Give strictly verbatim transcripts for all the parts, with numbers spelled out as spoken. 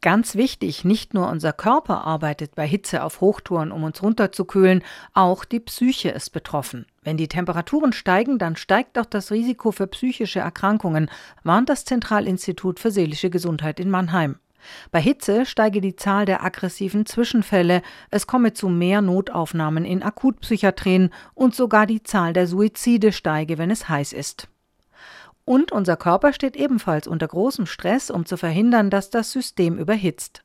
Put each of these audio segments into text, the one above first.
Ganz wichtig, nicht nur unser Körper arbeitet bei Hitze auf Hochtouren, um uns runterzukühlen, auch die Psyche ist betroffen. Wenn die Temperaturen steigen, dann steigt auch das Risiko für psychische Erkrankungen, warnt das Zentralinstitut für seelische Gesundheit in Mannheim. Bei Hitze steige die Zahl der aggressiven Zwischenfälle, es komme zu mehr Notaufnahmen in Akutpsychiatrien und sogar die Zahl der Suizide steige, wenn es heiß ist. Und unser Körper steht ebenfalls unter großem Stress, um zu verhindern, dass das System überhitzt.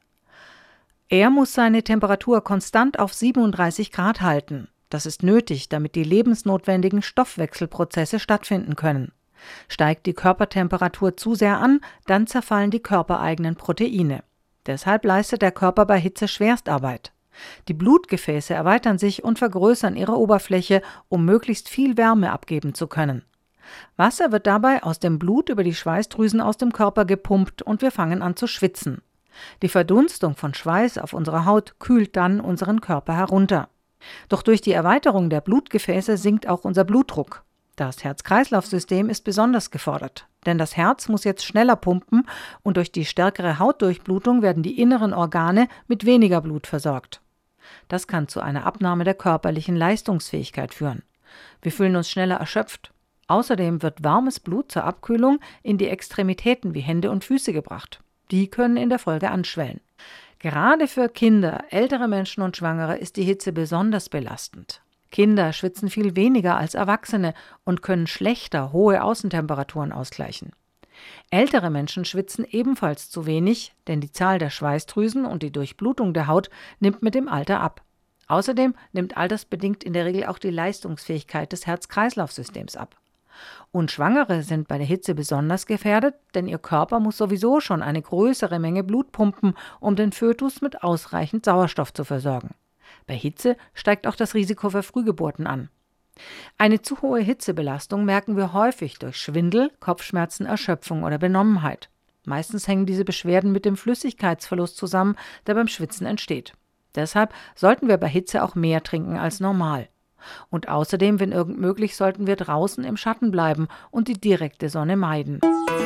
Er muss seine Temperatur konstant auf siebenunddreißig Grad halten. Das ist nötig, damit die lebensnotwendigen Stoffwechselprozesse stattfinden können. Steigt die Körpertemperatur zu sehr an, dann zerfallen die körpereigenen Proteine. Deshalb leistet der Körper bei Hitze Schwerstarbeit. Die Blutgefäße erweitern sich und vergrößern ihre Oberfläche, um möglichst viel Wärme abgeben zu können. Wasser wird dabei aus dem Blut über die Schweißdrüsen aus dem Körper gepumpt und wir fangen an zu schwitzen. Die Verdunstung von Schweiß auf unserer Haut kühlt dann unseren Körper herunter. Doch durch die Erweiterung der Blutgefäße sinkt auch unser Blutdruck. Das Herz-Kreislauf-System ist besonders gefordert, denn das Herz muss jetzt schneller pumpen und durch die stärkere Hautdurchblutung werden die inneren Organe mit weniger Blut versorgt. Das kann zu einer Abnahme der körperlichen Leistungsfähigkeit führen. Wir fühlen uns schneller erschöpft. Außerdem wird warmes Blut zur Abkühlung in die Extremitäten wie Hände und Füße gebracht. Die können in der Folge anschwellen. Gerade für Kinder, ältere Menschen und Schwangere ist die Hitze besonders belastend. Kinder schwitzen viel weniger als Erwachsene und können schlechter hohe Außentemperaturen ausgleichen. Ältere Menschen schwitzen ebenfalls zu wenig, denn die Zahl der Schweißdrüsen und die Durchblutung der Haut nimmt mit dem Alter ab. Außerdem nimmt altersbedingt in der Regel auch die Leistungsfähigkeit des Herz-Kreislauf-Systems ab. Und Schwangere sind bei der Hitze besonders gefährdet, denn ihr Körper muss sowieso schon eine größere Menge Blut pumpen, um den Fötus mit ausreichend Sauerstoff zu versorgen. Bei Hitze steigt auch das Risiko für Frühgeburten an. Eine zu hohe Hitzebelastung merken wir häufig durch Schwindel, Kopfschmerzen, Erschöpfung oder Benommenheit. Meistens hängen diese Beschwerden mit dem Flüssigkeitsverlust zusammen, der beim Schwitzen entsteht. Deshalb sollten wir bei Hitze auch mehr trinken als normal. Und außerdem, wenn irgend möglich, sollten wir draußen im Schatten bleiben und die direkte Sonne meiden.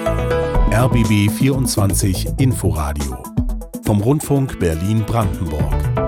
R B B vierundzwanzig Inforadio vom Rundfunk Berlin-Brandenburg.